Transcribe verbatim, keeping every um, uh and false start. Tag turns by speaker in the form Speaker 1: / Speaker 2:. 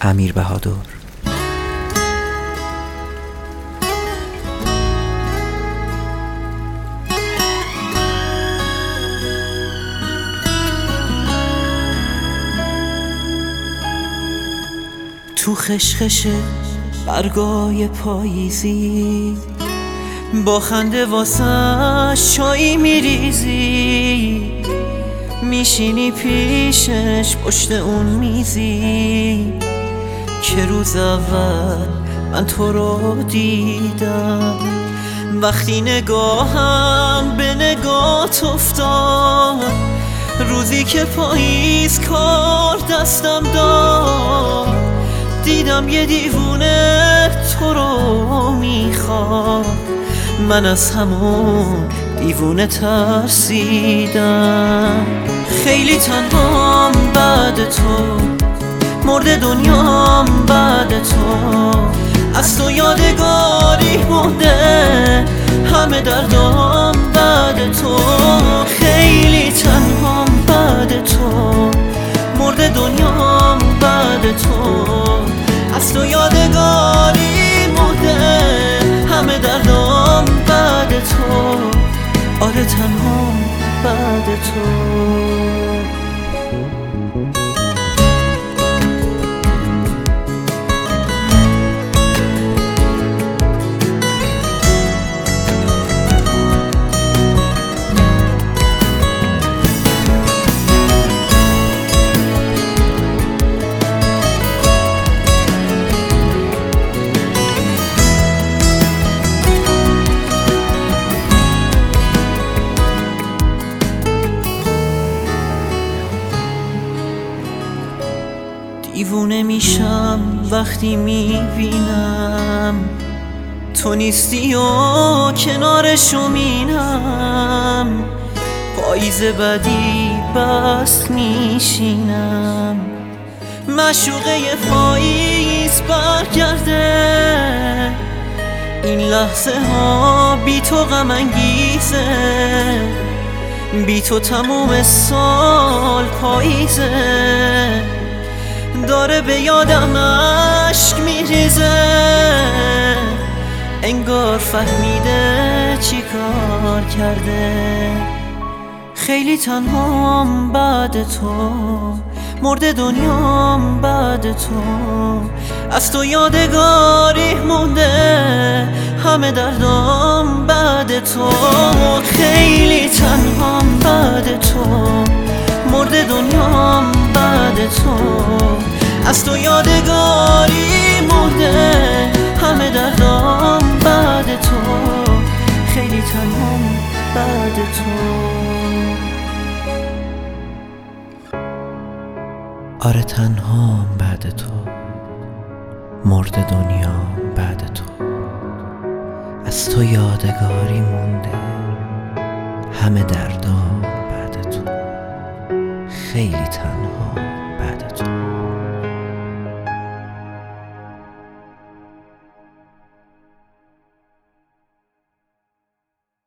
Speaker 1: امیر بهادر.
Speaker 2: تو خشخش برگای پاییزی با خنده واسه چایی میریزی، میشینی پیشش پشت اون میزی که روز اول من تو رو دیدم. وقتی نگاهم به نگات افتاد، روزی که پاییز کار دستم داد، دیدم یه دیوونه تو رو میخواد. من از همون دیوونه ترسیدم. خیلی تنهام بعد تو، مرد دنیام بعد تو، از تو یادگاری مونده همه دردام بعد تو. خیلی تنهام بعد تو، مرد دنیام بعد تو، از تو یادگاری مونده همه دردام بعد تو. آره تنهام بعد تو. دیوونه میشم وقتی میبینم تو نیستی و کنارشو مینم. پاییز بدی بس میشینم، معشوقه پاییز برگرده. این لحظه ها بی تو غم انگیزه، بی تو تموم سال پاییزه. داره به یادم عشق میریزه، انگار فهمیده چی کار کرده. خیلی تنهام بعد تو، مرد دنیام بعد تو، از تو یادگاری مونده همه دردام بعد تو. خیلی تنهام بعد تو، مرد دنیام بعد تو، از تو یادگاری مونده همه دردام بعد تو. خیلی تنهام بعد تو.
Speaker 1: آره تنهام بعد تو، مرد دنیام بعد تو، از تو یادگاری مونده همه دردام بعد تو. خیلی تنها